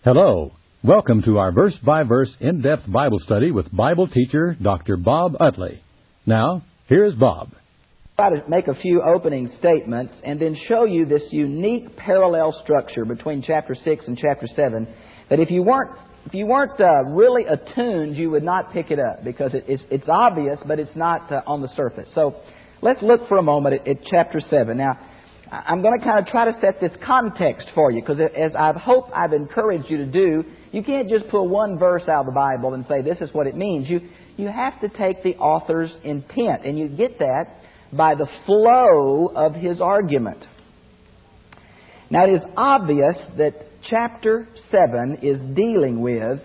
Hello. Welcome to our verse-by-verse in-depth Bible study with Bible teacher Dr. Bob Utley. Now, here's Bob. I'll try to make a few opening statements and then show you this unique parallel structure between chapter 6 and chapter 7 that if you weren't really attuned, you would not pick it up because it's obvious, but it's not on the surface. So let's look for a moment at chapter 7. Now, I'm going to kind of try to set this context for you because as I hope I've encouraged you to do, you can't just pull one verse out of the Bible and say this is what it means. You have to take the author's intent, and you get that by the flow of his argument. Now, it is obvious that chapter 7 is dealing with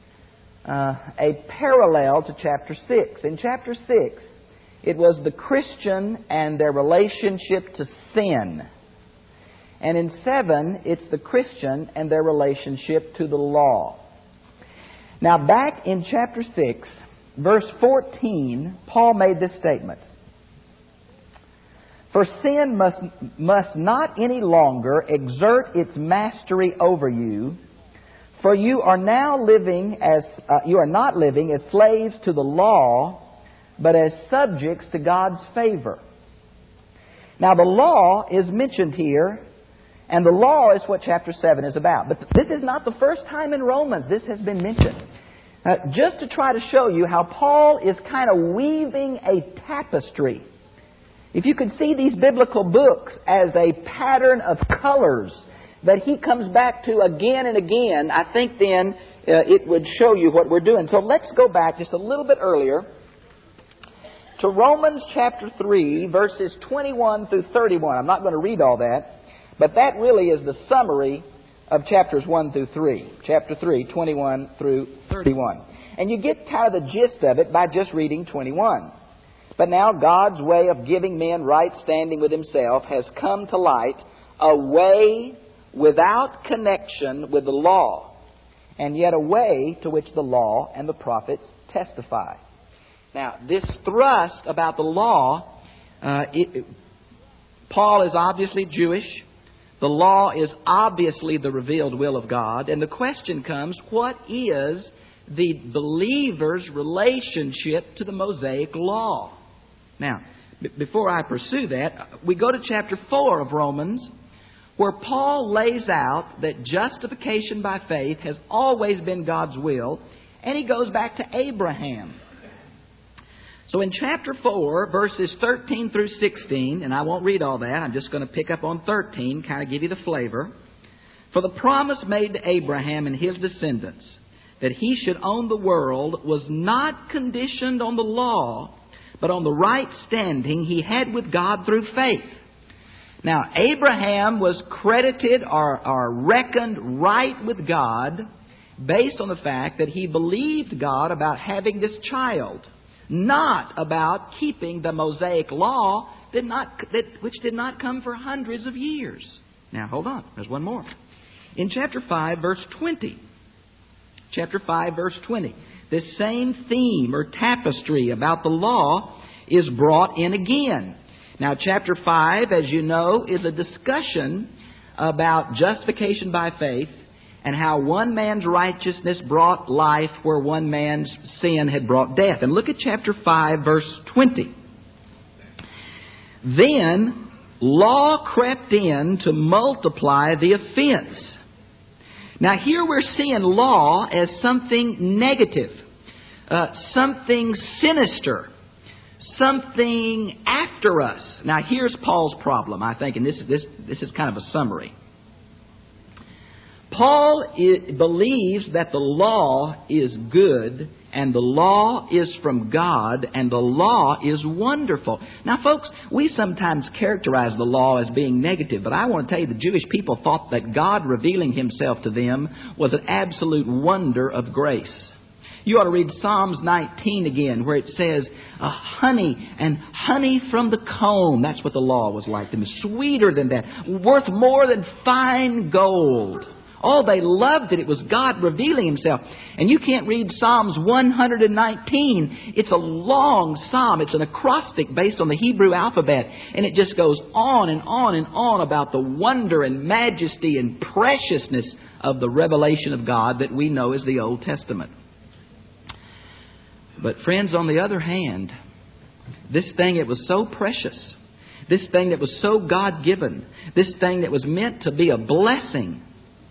a parallel to chapter 6. In chapter 6, it was the Christian and their relationship to sin. And in 7, it's the Christian and their relationship to the law. Now, back in chapter 6, verse 14, Paul made this statement. For sin must not any longer exert its mastery over you, for you are now you are not living as slaves to the law, but as subjects to God's favor. Now, the law is mentioned here, and the law is what chapter 7 is about. But this is not the first time in Romans this has been mentioned. Just to try to show you how Paul is kind of weaving a tapestry. If you could see these biblical books as a pattern of colors that he comes back to again and again, I think then it would show you what we're doing. So let's go back just a little bit earlier to Romans chapter 3, verses 21 through 31. I'm not going to read all that, but that really is the summary of chapters 1 through 3. Chapter 3, 21 through 31. And you get kind of the gist of it by just reading 21. But now God's way of giving men right standing with Himself has come to light, a way without connection with the law, and yet a way to which the law and the prophets testify. Now, this thrust about the law, Paul is obviously Jewish. The law is obviously the revealed will of God. And the question comes, what is the believer's relationship to the Mosaic law? Now, before I pursue that, we go to chapter 4 of Romans, where Paul lays out that justification by faith has always been God's will, and he goes back to Abraham. So in chapter 4, verses 13 through 16, and I won't read all that, I'm just going to pick up on 13, kind of give you the flavor. For the promise made to Abraham and his descendants that he should own the world was not conditioned on the law, but on the right standing he had with God through faith. Now, Abraham was credited or reckoned right with God based on the fact that he believed God about having this child, not about keeping the Mosaic law which did not come for hundreds of years. Now, hold on. There's one more. In chapter 5, verse 20. Chapter 5, verse 20. This same theme or tapestry about the law is brought in again. Now, chapter 5, as you know, is a discussion about justification by faith and how one man's righteousness brought life where one man's sin had brought death. And look at chapter 5, verse 20. Then law crept in to multiply the offense. Now, here we're seeing law as something negative, something sinister, something after us. Now, here's Paul's problem, I think, and this is kind of a summary. Paul believes that the law is good, and the law is from God, and the law is wonderful. Now, folks, we sometimes characterize the law as being negative, but I want to tell you the Jewish people thought that God revealing Himself to them was an absolute wonder of grace. You ought to read Psalms 19 again, where it says, honey from the comb. That's what the law was like. It was sweeter than that, worth more than fine gold. Oh, they loved it. It was God revealing Himself. And you can't read Psalms 119. It's a long psalm. It's an acrostic based on the Hebrew alphabet. And it just goes on and on and on about the wonder and majesty and preciousness of the revelation of God that we know as the Old Testament. But friends, on the other hand, this thing that was so precious, this thing that was so God-given, this thing that was meant to be a blessing,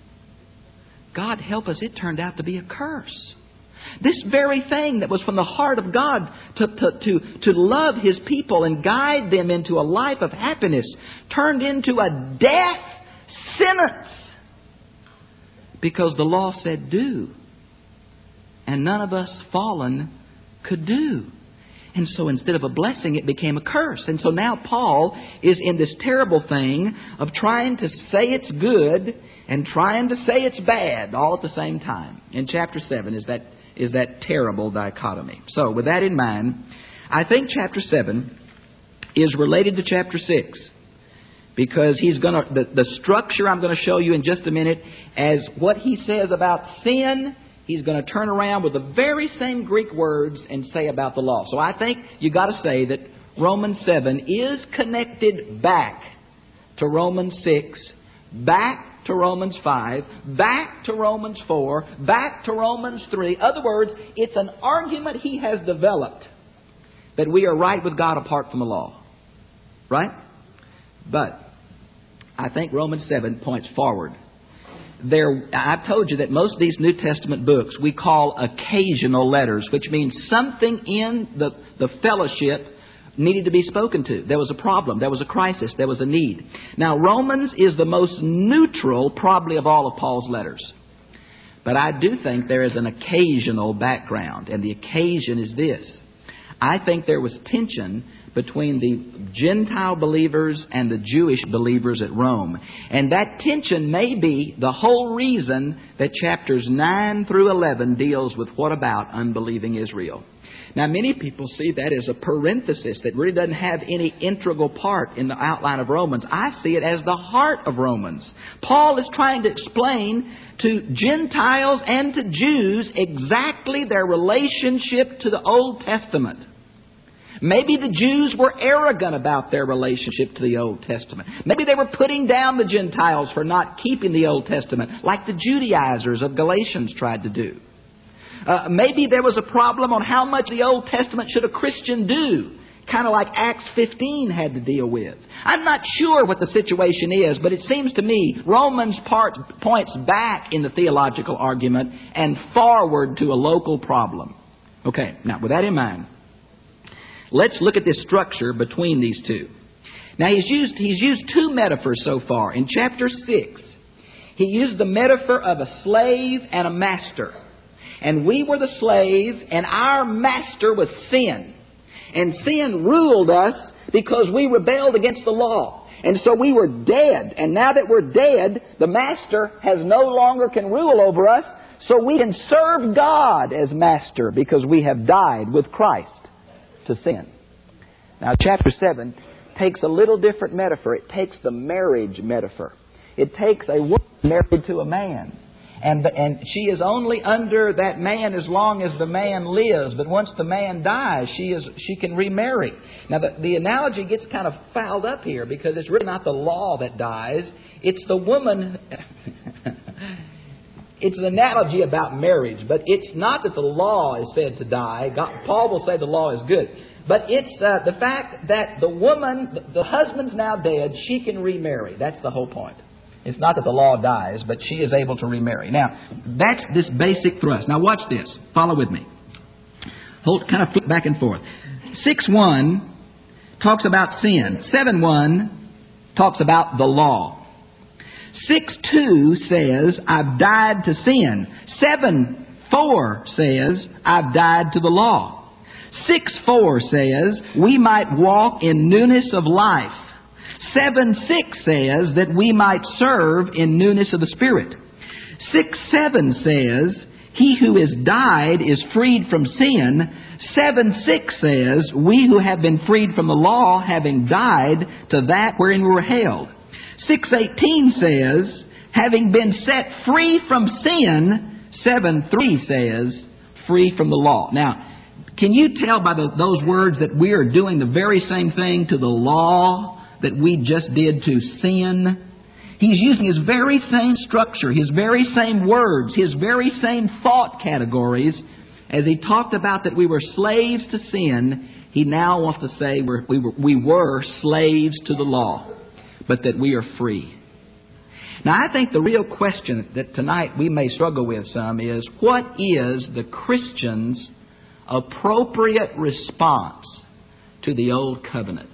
God help us, it turned out to be a curse. This very thing that was from the heart of God to love His people and guide them into a life of happiness turned into a death sentence because the law said do. And none of us fallen could do. And so instead of a blessing, it became a curse. And so now Paul is in this terrible thing of trying to say it's good and trying to say it's bad all at the same time. In chapter 7 is that terrible dichotomy. So with that in mind, I think chapter 7 is related to chapter 6. Because he's going to, the structure I'm going to show you in just a minute, as what he says about sin, he's going to turn around with the very same Greek words and say about the law. So I think you got to say that Romans 7 is connected back to Romans 6, back to Romans 5, back to Romans 4, back to Romans 3. In other words, it's an argument he has developed that we are right with God apart from the law. Right? But I think Romans 7 points forward. I've told you that most of these New Testament books we call occasional letters, which means something in the fellowship needed to be spoken to. There was a problem. There was a crisis. There was a need. Now, Romans is the most neutral, probably, of all of Paul's letters. But I do think there is an occasional background. And the occasion is this. I think there was tension between the Gentile believers and the Jewish believers at Rome. And that tension may be the whole reason that chapters 9 through 11 deals with what about unbelieving Israel. Now, many people see that as a parenthesis that really doesn't have any integral part in the outline of Romans. I see it as the heart of Romans. Paul is trying to explain to Gentiles and to Jews exactly their relationship to the Old Testament. Maybe the Jews were arrogant about their relationship to the Old Testament. Maybe they were putting down the Gentiles for not keeping the Old Testament, like the Judaizers of Galatians tried to do. Maybe there was a problem on how much the Old Testament should a Christian do, kind of like Acts 15 had to deal with. I'm not sure what the situation is, but it seems to me Romans points back in the theological argument and forward to a local problem. Okay, now with that in mind, let's look at this structure between these two. Now, he's used two metaphors so far. In chapter 6, he used the metaphor of a slave and a master. And we were the slave, and our master was sin. And sin ruled us because we rebelled against the law. And so we were dead. And now that we're dead, the master no longer can rule over us. So we can serve God as master because we have died with Christ to sin. Now, chapter 7 takes a little different metaphor. It takes the marriage metaphor. It takes a woman married to a man. And she is only under that man as long as the man lives. But once the man dies, she can remarry. Now, the analogy gets kind of fouled up here because it's really not the law that dies. It's the woman. It's an analogy about marriage. But it's not that the law is said to die. Paul will say the law is good. But it's the fact that the woman, the husband's now dead, she can remarry. That's the whole point. It's not that the law dies, but she is able to remarry. Now, that's this basic thrust. Now, watch this. Follow with me. Kind of flip back and forth. 6:1 talks about sin. 7:1 talks about the law. 6:2 says, I've died to sin. 7:4 says, I've died to the law. 6:4 says, we might walk in newness of life. 7:6 says that we might serve in newness of the Spirit. 6:7 says, he who is died is freed from sin. 7:6 says, we who have been freed from the law, having died to that wherein we were held. 6:18 says, having been set free from sin. 7:3 says, free from the law. Now, can you tell by those words that we are doing the very same thing to the law that we just did to sin? He's using His very same structure, His very same words, His very same thought categories. As He talked about that we were slaves to sin, He now wants to say we were slaves to the law, but that we are free. Now, I think the real question that tonight we may struggle with some is, what is the Christian's appropriate response to the Old Covenant?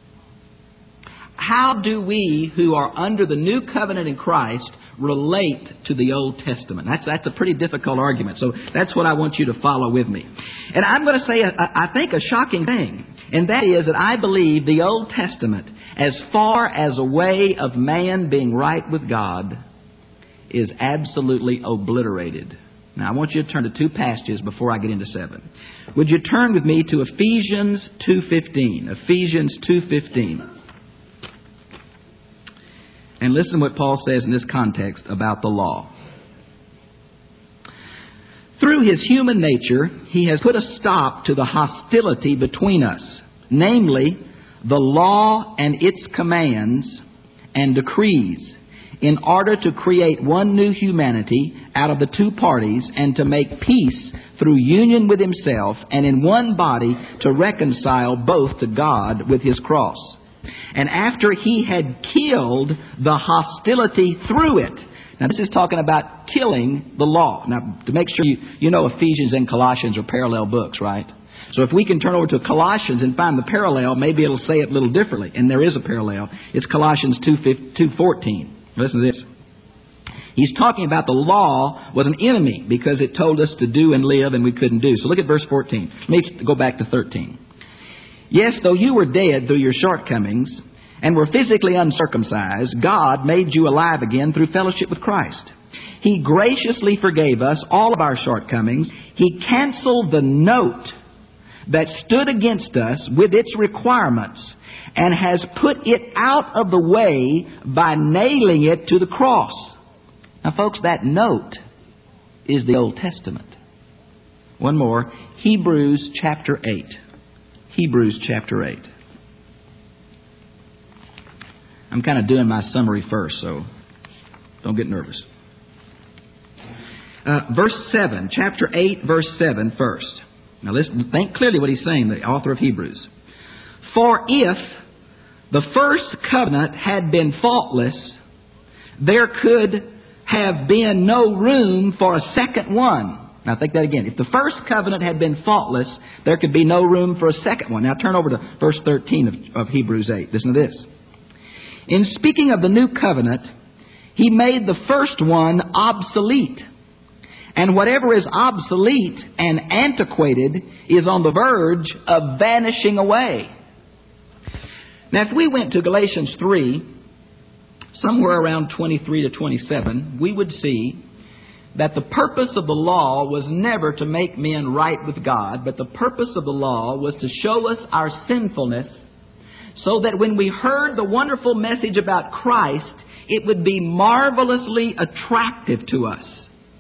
How do we who are under the New Covenant in Christ relate to the Old Testament? That's a pretty difficult argument. So that's what I want you to follow with me. And I'm going to say, I think, a shocking thing. And that is that I believe the Old Testament, as far as a way of man being right with God, is absolutely obliterated. Now, I want you to turn to two passages before I get into 7. Would you turn with me to Ephesians 2:15? Ephesians 2:15. And listen what Paul says in this context about the law. Through His human nature, He has put a stop to the hostility between us, namely the law and its commands and decrees, in order to create one new humanity out of the two parties and to make peace through union with Himself, and in one body to reconcile both to God with His cross. And after He had killed the hostility through it. Now, this is talking about killing the law. Now, to make sure you know Ephesians and Colossians are parallel books, right? So if we can turn over to Colossians and find the parallel, maybe it'll say it a little differently. And there is a parallel. It's Colossians 2:14. Listen to this. He's talking about the law was an enemy because it told us to do and live and we couldn't do. So look at verse 14. Let me go back to 13. Yes, though you were dead through your shortcomings and were physically uncircumcised, God made you alive again through fellowship with Christ. He graciously forgave us all of our shortcomings. He canceled the note that stood against us with its requirements and has put it out of the way by nailing it to the cross. Now, folks, that note is the Old Testament. One more, Hebrews chapter 8. Hebrews chapter 8. I'm kind of doing my summary first, so don't get nervous. Verse 7, chapter 8, verse 7 first. Now listen, think clearly what he's saying, the author of Hebrews. For if the first covenant had been faultless, there could have been no room for a second one. Now think that again. If the first covenant had been faultless, there could be no room for a second one. Now turn over to verse 13 of Hebrews 8. Listen to this. In speaking of the new covenant, He made the first one obsolete. And whatever is obsolete and antiquated is on the verge of vanishing away. Now if we went to Galatians 3, somewhere around 23 to 27, we would see that the purpose of the law was never to make men right with God, but the purpose of the law was to show us our sinfulness so that when we heard the wonderful message about Christ, it would be marvelously attractive to us.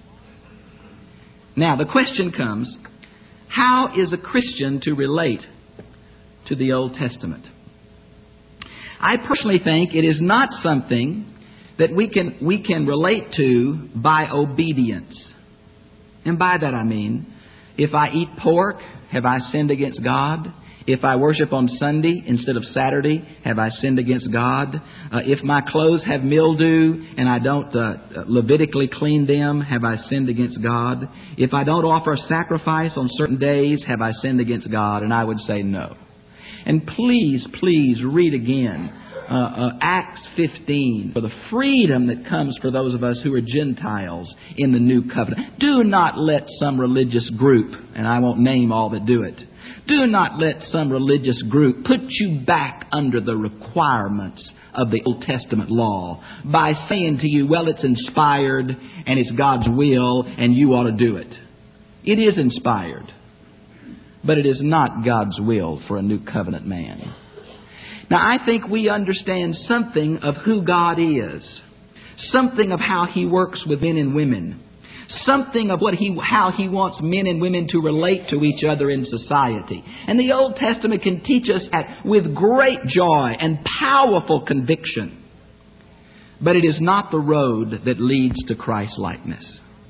Now, the question comes, how is a Christian to relate to the Old Testament? I personally think it is not something that we can relate to by obedience. And by that I mean, if I eat pork, have I sinned against God? If I worship on Sunday instead of Saturday, have I sinned against God? If my clothes have mildew and I don't Levitically clean them, have I sinned against God? If I don't offer a sacrifice on certain days, have I sinned against God? And I would say no. And please read again Acts 15 for the freedom that comes for those of us who are Gentiles in the New Covenant. Do not let some religious group, and I won't name all that do it, do not let some religious group put you back under the requirements of the Old Testament law by saying to you, well, it's inspired and it's God's will and you ought to do it. It is inspired, but it is not God's will for a new covenant man. Now, I think we understand something of who God is, something of how He works with men and women, something of how He wants men and women to relate to each other in society. And the Old Testament can teach us that with great joy and powerful conviction. But it is not the road that leads to Christ-likeness.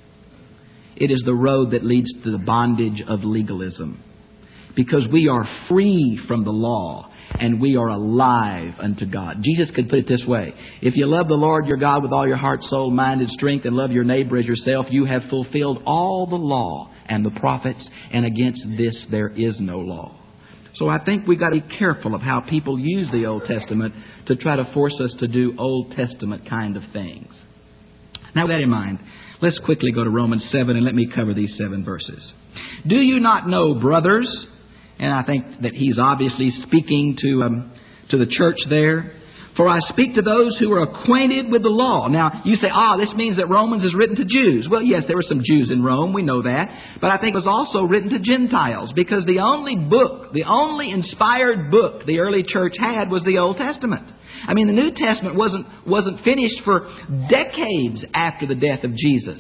It is the road that leads to the bondage of legalism. Because we are free from the law and we are alive unto God. Jesus could put it this way. If you love the Lord your God with all your heart, soul, mind, and strength, and love your neighbor as yourself, you have fulfilled all the law and the prophets, and against this there is no law. So I think we've got to be careful of how people use the Old Testament to try to force us to do Old Testament kind of things. Now with that in mind, let's quickly go to Romans 7 and let me cover these 7 verses. Do you not know, brothers? And I think that he's obviously speaking to the church there. For I speak to those who are acquainted with the law. Now, you say, this means that Romans is written to Jews. Well, yes, there were some Jews in Rome. We know that. But I think it was also written to Gentiles. Because the only inspired book the early church had was the Old Testament. I mean, the New Testament wasn't finished for decades after the death of Jesus.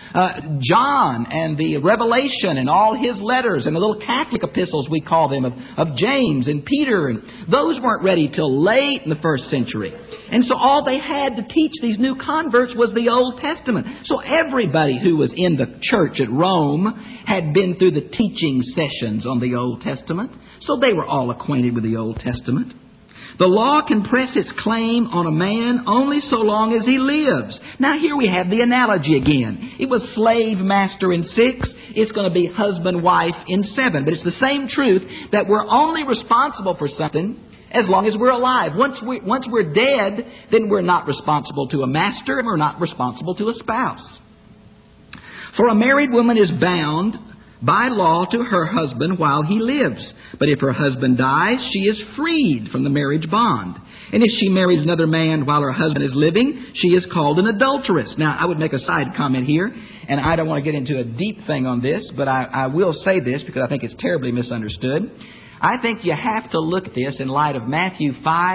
John and the Revelation and all his letters and the little Catholic epistles, we call them, of James and Peter, and those weren't ready till late in the first century. And so all they had to teach these new converts was the Old Testament. So everybody who was in the church at Rome had been through the teaching sessions on the Old Testament. So they were all acquainted with the Old Testament. The law can press its claim on a man only so long as he lives. Now here we have the analogy again. It was slave master in 6. It's going to be husband wife in 7. But it's the same truth that we're only responsible for something as long as we're alive. Once we're dead, then we're not responsible to a master and we're not responsible to a spouse. For a married woman is bound by law to her husband while he lives. But if her husband dies, she is freed from the marriage bond. And if she marries another man while her husband is living, she is called an adulteress. Now, I would make a side comment here, and I don't want to get into a deep thing on this, but I will say this because I think it's terribly misunderstood. I think you have to look at this in light of Matthew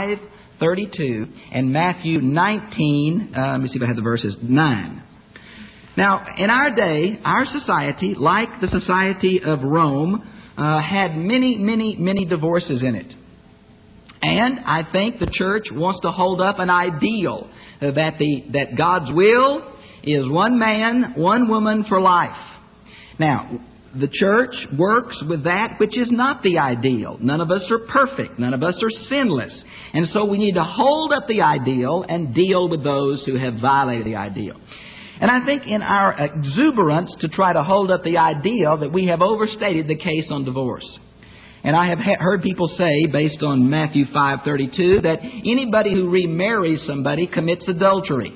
5:32 and Matthew 19, let me see if I have the verses, 9. Now, in our day, our society, like the society of Rome, had many divorces in it. And I think the church wants to hold up an ideal that God's will is one man, one woman for life. Now, the church works with that which is not the ideal. None of us are perfect. None of us are sinless. And so we need to hold up the ideal and deal with those who have violated the ideal. And I think in our exuberance to try to hold up the ideal that we have overstated the case on divorce. And I have heard people say, based on Matthew 5:32, that anybody who remarries somebody commits adultery.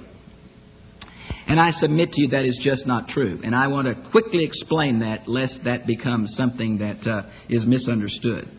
And I submit to you that is just not true. And I want to quickly explain that, lest that becomes something that is misunderstood.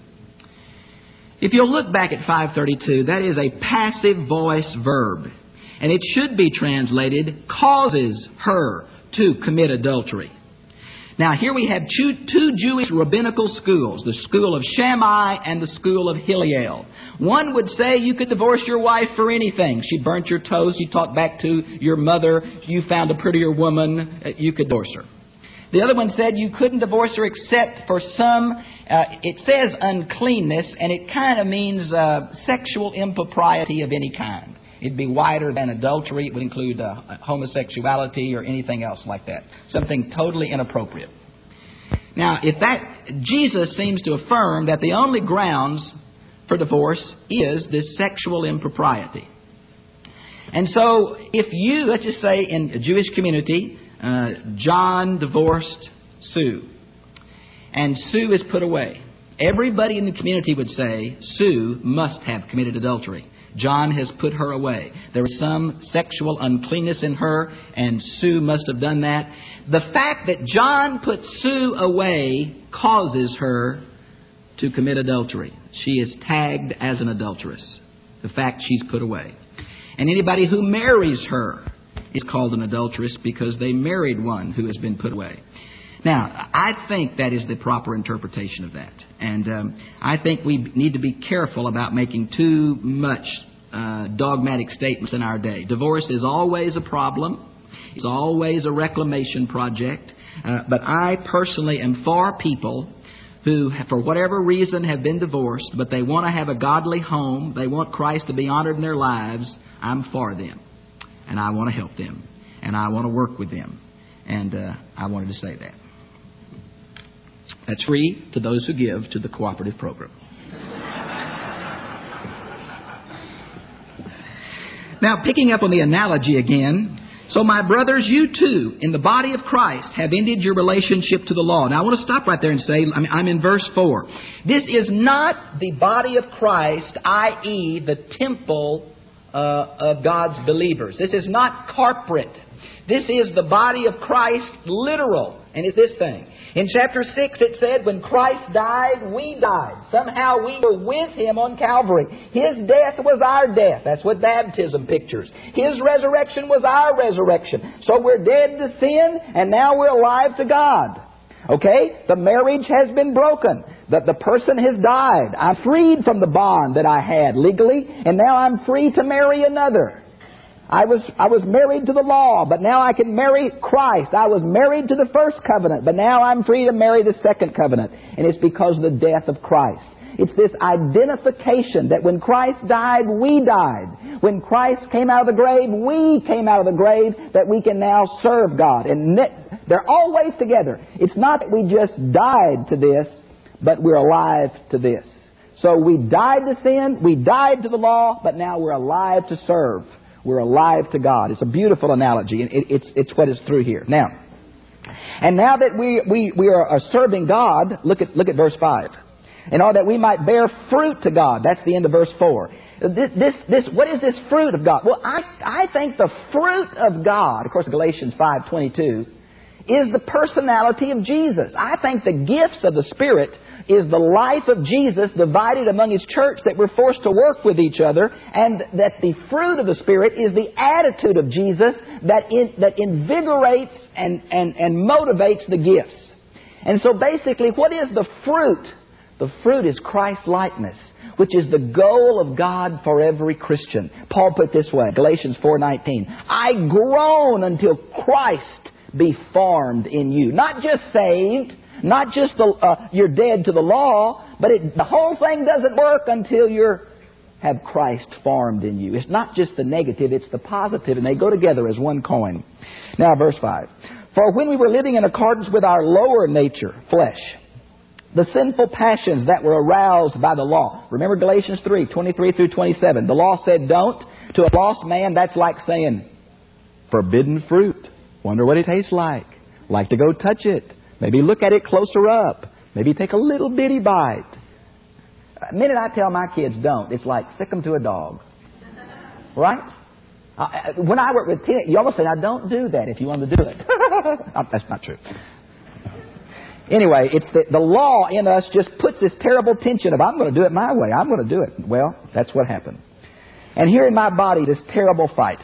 If you'll look back at 5:32, that is a passive voice verb. And it should be translated, causes her to commit adultery. Now, here we have two Jewish rabbinical schools, the school of Shammai and the school of Hillel. One would say you could divorce your wife for anything. She burnt your toast, you talked back to your mother, you found a prettier woman, you could divorce her. The other one said you couldn't divorce her except for some, it says uncleanness, and it kind of means sexual impropriety of any kind. It'd be wider than adultery. It would include homosexuality or anything else like that. Something totally inappropriate. Now, Jesus seems to affirm that the only grounds for divorce is this sexual impropriety. And so, let's just say in a Jewish community, John divorced Sue. And Sue is put away. Everybody in the community would say Sue must have committed adultery. John has put her away. There was some sexual uncleanness in her, and Sue must have done that. The fact that John put Sue away causes her to commit adultery. She is tagged as an adulteress. The fact she's put away. And anybody who marries her is called an adulteress because they married one who has been put away. Now, I think that is the proper interpretation of that. And I think we need to be careful about making too much dogmatic statements in our day. Divorce is always a problem. It's always a reclamation project. But I personally am for people who, for whatever reason, have been divorced, but they want to have a godly home. They want Christ to be honored in their lives. I'm for them. and I want to help them, and I want to work with them. And I wanted to say that. That's free to those who give to the cooperative program. Now, picking up on the analogy again, so my brothers, you too, in the body of Christ, have ended your relationship to the law. Now, I want to stop right there and say, I'm in verse 4. This is not the body of Christ, i.e., the temple of God's believers. This is not corporate. This is the body of Christ, literal. And it's this thing. In chapter 6 it said, when Christ died, we died. Somehow we were with Him on Calvary. His death was our death. That's what baptism pictures. His resurrection was our resurrection. So we're dead to sin, and now we're alive to God. Okay? The marriage has been broken. The person has died. I'm freed from the bond that I had legally, and now I'm free to marry another. I was married to the law, but now I can marry Christ. I was married to the first covenant, but now I'm free to marry the second covenant. And it's because of the death of Christ. It's this identification that when Christ died, we died. When Christ came out of the grave, we came out of the grave, that we can now serve God. And they're always together. It's not that we just died to this, but we're alive to this. So we died to sin, we died to the law, but now we're alive to serve. We're alive to God. It's a beautiful analogy, and it's what is through here. Now, and now that we are serving God, look at verse 5. In order that we might bear fruit to God. That's the end of verse 4. What is this fruit of God? Well, I think the fruit of God, of course, Galatians 5:22, is the personality of Jesus. I think the gifts of the Spirit is the life of Jesus divided among His church, that we're forced to work with each other, and that the fruit of the Spirit is the attitude of Jesus that invigorates and motivates the gifts. And so basically, what is the fruit? The fruit is Christ-likeness, which is the goal of God for every Christian. Paul put it this way, Galatians 4:19, I groan until Christ be formed in you. Not just saved, not just you're dead to the law, but the whole thing doesn't work until you have Christ formed in you. It's not just the negative, it's the positive, and they go together as one coin. Now, verse 5. For when we were living in accordance with our lower nature, flesh, the sinful passions that were aroused by the law. Remember Galatians 3:23 through 27. The law said don't. To a lost man, that's like saying, forbidden fruit. Wonder what it tastes like. Like to go touch it. Maybe look at it closer up. Maybe take a little bitty bite. The minute I tell my kids don't, it's like sick them to a dog. Right? When I work with teenagers, you almost say, now don't do that if you want to do it. That's not true. Anyway, it's the law in us just puts this terrible tension of, I'm going to do it my way. I'm going to do it. Well, that's what happened. And here in my body, this terrible fight.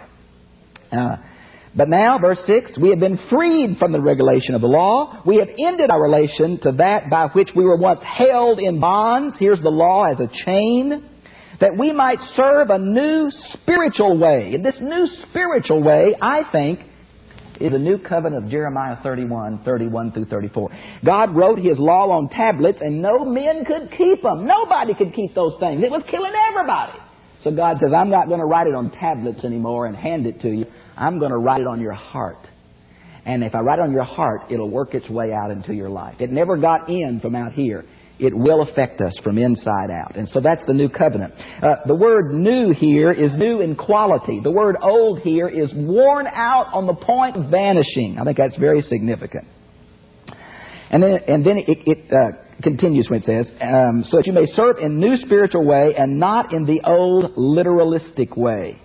But now, verse 6, we have been freed from the regulation of the law. We have ended our relation to that by which we were once held in bonds. Here's the law as a chain. That we might serve a new spiritual way. And this new spiritual way, I think, is the new covenant of Jeremiah 31 through 34. God wrote His law on tablets, and no men could keep them. Nobody could keep those things. It was killing everybody. So God says, I'm not going to write it on tablets anymore and hand it to you. I'm going to write it on your heart. And if I write it on your heart, it'll work its way out into your life. It never got in from out here. It will affect us from inside out. And so that's the new covenant. The word new here is new in quality. The word old here is worn out on the point of vanishing. I think that's very significant. And then it continues when it says, so that you may serve in new spiritual way and not in the old literalistic way.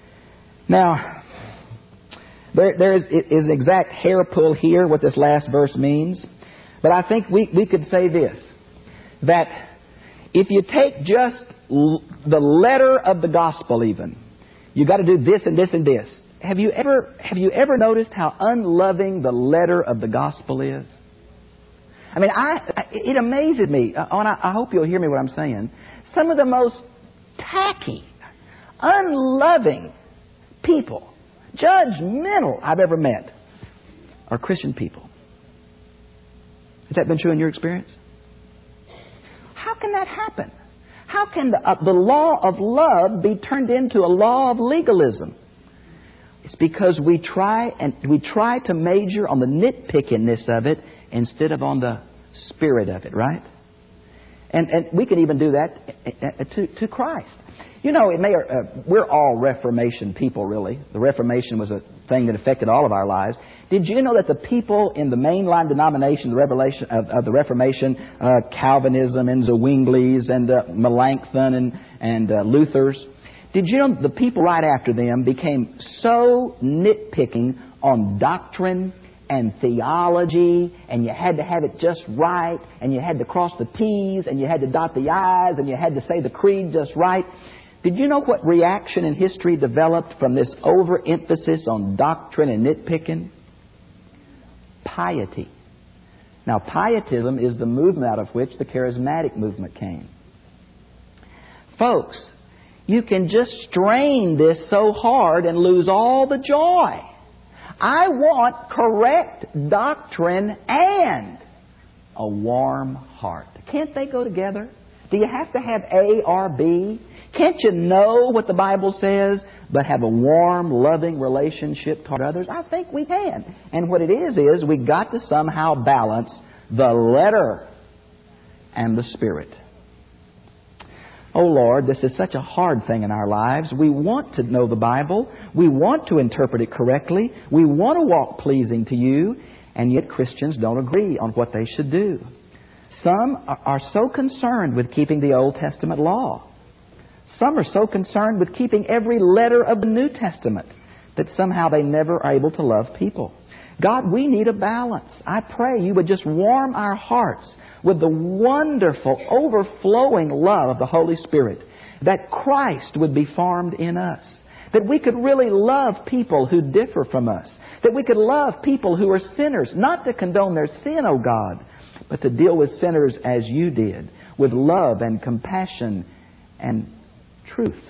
Now, there is an exact hair pull here what this last verse means. But I think we could say this, that if you take just the letter of the gospel even, you got to do this and this and this. Have you ever noticed how unloving the letter of the gospel is? I mean, it amazes me. I hope you'll hear me what I'm saying. Some of the most tacky, unloving people, judgmental I've ever met, are Christian people. Has that been true in your experience? How can that happen? How can the law of love be turned into a law of legalism? It's because we try to major on the nitpickiness of it instead of on the spirit of it, right? And we can even do that to Christ. You know, we're all Reformation people, really. The Reformation was a thing that affected all of our lives. Did you know that the people in the mainline denomination of the Reformation, Calvinism and Zwingli's and Melanchthon and Luther's, did you know the people right after them became so nitpicking on doctrine and theology, and you had to have it just right, and you had to cross the T's, and you had to dot the I's, and you had to say the creed just right? Did you know what reaction in history developed from this overemphasis on doctrine and nitpicking? Piety. Now, pietism is the movement out of which the charismatic movement came. Folks, you can just strain this so hard and lose all the joy. I want correct doctrine and a warm heart. Can't they go together? Do you have to have A or B? Can't you know what the Bible says, but have a warm, loving relationship toward others? I think we can. And what it is we got to somehow balance the letter and the spirit. Oh Lord, this is such a hard thing in our lives. We want to know the Bible. We want to interpret it correctly. We want to walk pleasing to You. And yet Christians don't agree on what they should do. Some are so concerned with keeping the Old Testament law. Some are so concerned with keeping every letter of the New Testament that somehow they never are able to love people. God, we need a balance. I pray You would just warm our hearts with the wonderful, overflowing love of the Holy Spirit, that Christ would be formed in us, that we could really love people who differ from us, that we could love people who are sinners, not to condone their sin, oh God, but to deal with sinners as You did, with love and compassion and truth.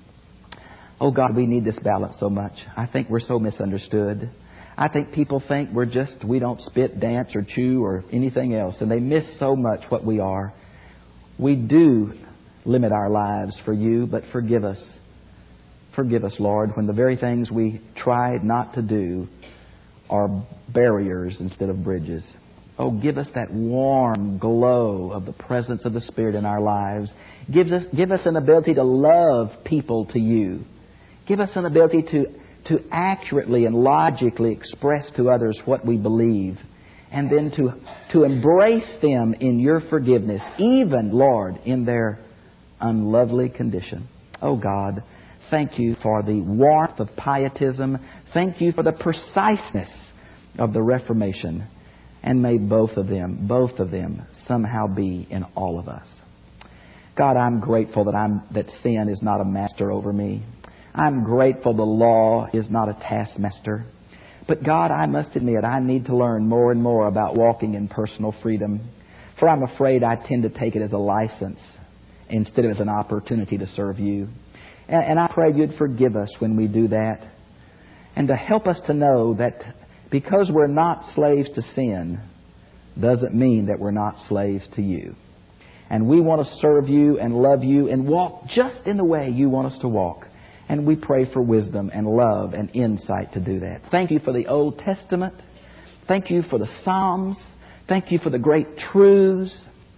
Oh God, we need this balance so much. I think we're so misunderstood. I think people think we don't spit, dance, or chew, or anything else, and they miss so much what we are. We do limit our lives for You, but forgive us. Forgive us, Lord, when the very things we try not to do are barriers instead of bridges. Oh, give us that warm glow of the presence of the Spirit in our lives. Give us an ability to love people to You. Give us an ability to accurately and logically express to others what we believe, and then to embrace them in Your forgiveness, even, Lord, in their unlovely condition. Oh God, thank You for the warmth of pietism. Thank You for the preciseness of the Reformation. And may both of them somehow be in all of us. God, I'm grateful that sin is not a master over me. I'm grateful the law is not a taskmaster. But God, I must admit, I need to learn more and more about walking in personal freedom. For I'm afraid I tend to take it as a license instead of as an opportunity to serve You. And I pray You'd forgive us when we do that. And to help us to know that because we're not slaves to sin doesn't mean that we're not slaves to You. And we want to serve You and love You and walk just in the way You want us to walk. And we pray for wisdom and love and insight to do that. Thank You for the Old Testament. Thank You for the Psalms. Thank You for the great truths.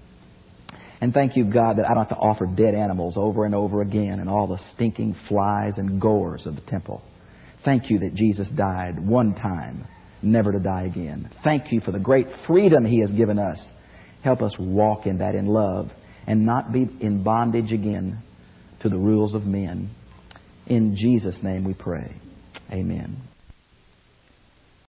And thank You, God, that I don't have to offer dead animals over and over again and all the stinking flies and gores of the temple. Thank You that Jesus died one time, never to die again. Thank You for the great freedom He has given us. Help us walk in that in love and not be in bondage again to the rules of men. In Jesus' name we pray. Amen.